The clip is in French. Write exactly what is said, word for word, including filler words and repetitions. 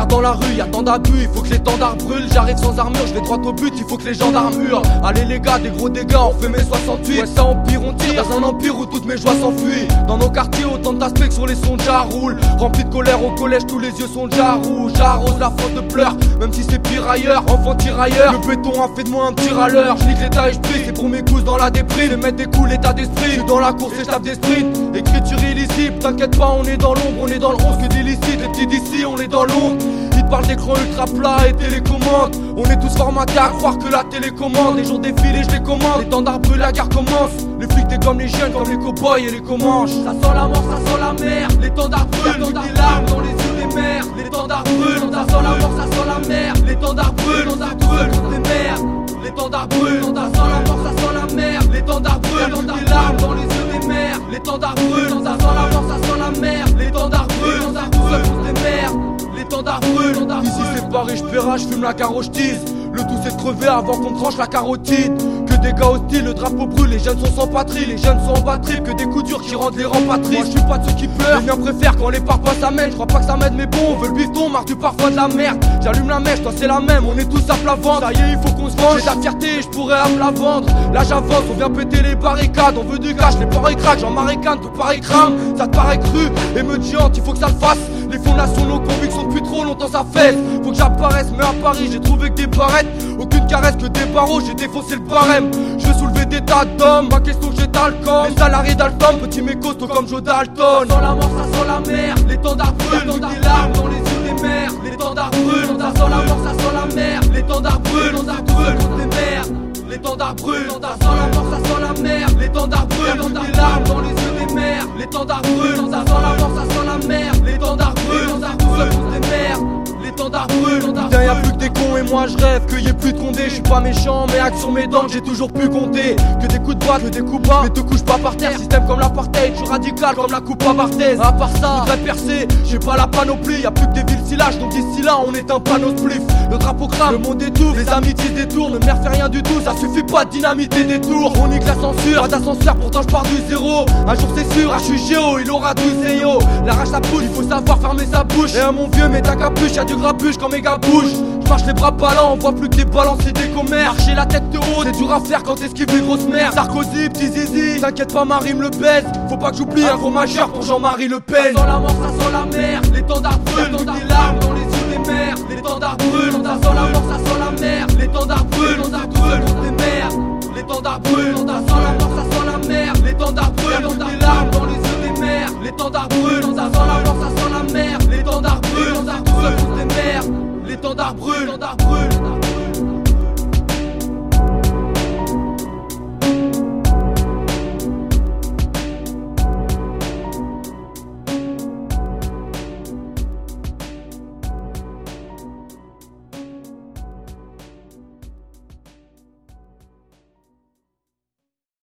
guerre dans la rue, y'a tant d'abus, il faut que l'étendard brûle. J'arrive sans armure, je vais droit au but, il faut que les gendarmes hurlent. Allez les gars, des gros dégâts, on fait mes soixante-huit. Ouais, ça empire, on tire dans un empire où toutes mes joies s'enfuient. Dans nos quartiers, autant d'aspects que sur les sons déjà roulent. Rempli de colère au collège, tous les yeux sont déjà rouges. J'arrose la faute de pleurs, même si c'est pire ailleurs. Enfant tirailleur, le béton a fait de moi un petit râleur. Je nique l'état et je prie, c'est pour mes cousses dans la déprime. Je mettre des coups, l'état d'esprit, je suis dans la course et je tape des sprints. Écriture illicite, t'inquiète pas, on est dans l'ombre, on est dans le onze que d'illicite. Les petits d'ici, on est dans l'ombre. Ils te parlent d'écran ultra plat et télécommande. On est tous formatés à croire que la télécommande. Les jours défilent et je les commande. L'étendard brûle, la guerre commence. Les flics t'es comme les jeunes, comme les cow-boys et les comanches. Ça sent la mort, ça sent la mer. L'étendard brûle, des larmes dans les yeux des mères. L'étendard brûle, ça sent la mort, ça sent la mer. L'étendard brûle, l'étendard brûle, des mères. L'étendard brûle, ça sent la mort, ça sent la mer. L'étendard brûle, des larmes dans les yeux des mères. L'étendard brûle, ça sent la mort, ça sent la mer. L'étendard brûle, l'étendard brûle, des mères. L'étendard brûle, ici c'est Paris, j'paiera, j'fume la carotise. Le tout c'est de crever avant qu'on tranche la carotide. Que des gars hostiles, le drapeau brûle, les jeunes sont sans patrie, les jeunes sont en batterie. Que des coups durs qui rendent les rangs patries. Moi j'suis pas de ceux qui pleurent, les miens préfèrent quand les parfois ça mène. J'crois pas que ça m'aide mais bon, on veut le bifton, marre du parfois de la merde. J'allume la mèche, toi c'est la même, on est tous à plat ventre. Ça y est, il faut qu'on se venge, j'ai de la fierté, j'pourrais à me la vendre. Là j'avance, on vient péter les barricades. On veut du cash, les pareils craquent, j'en maricane, tout pareil crame. Ça te paraît cru, émeutiante, il faut que ça le fasse. Les fondations, nos convictions depuis trop longtemps ça fait. Faut que j'apparaisse, mais à Paris j'ai trouvé que des barrettes. Aucune caresse que des barreaux, j'ai défoncé le barème. Je veux soulever des tas d'hommes, ma question j'ai d'alcool. Les salariés d'Alstom, petit mais costaud comme Joe Dalton. Ça sent la mort, ça sent la mer. L'étendard brûle, des larmes dans les yeux des mères. L'étendard brûle, ça sent la mort, ça sent la mer. L'étendard brûle, l'étendard brûle, des mères. L'étendard brûle, ça sent la mort, ça sent la mer. L'étendard brûle, des larmes dans les yeux des mères. L'étendard brûle, ça sent la mort, ça sent la mer. L'étendard brûle, l'étendard brûle, des mères. L'étendard brûle, putain y'a plus que des cons et moi je rêve qu'il y ait plus de condés. Je suis pas méchant mais acte sur mes dents que j'ai toujours pu compter. Que des coups de bois, que des coups bas, mais te couche pas par terre. Système comme l'apartheid, je suis radical comme la coupe à Barthez. À part ça, voudrais percer, j'ai pas la panoplie. Y'a plus que des villes silages, donc d'ici là on est un panneau de spliff. Le drapeau crame, le monde étouffe, les amitiés se détournent. Le maire fait rien du tout, ça suffit pas de dynamiter des tours. On nique la censure, pas d'ascenseur, pourtant je pars du zéro. Un jour c'est sûr, ah je suis géo, il aura douze et yo. La rage ça pousse, il faut savoir fermer sa bouche. Et à mon vieux mets ta capuche, y'a du grabuche quand mes gars bougent. J'marche les bras ballants, on voit plus que des balances et des commères. Marcher la tête de haut, c'est dur à faire quand t'esquives les grosses merdes. Sarkozy, petit zizi, t'inquiète pas ma rime le baise. Faut pas que j'oublie un gros majeur pour Jean-Marie Le Pen. Ça sent la mort, ça sent la mer. L'étendard brûle, des larmes dans les yeux des mères. L'étendard brûle, ça sent la mort, ça sent la mer. L'étendard brûle, l'étendard brûle, des mères. L'étendard brûle, ça sent la mort, ça sent la mer. L'étendard brûle, des larmes dans les yeux des mères. L'étendard brûle, ça sent la mort, ça sent la mer. L'étendard brûle, l'étendard brûle, des mères. L'étendard brûle, l'étendard brûle.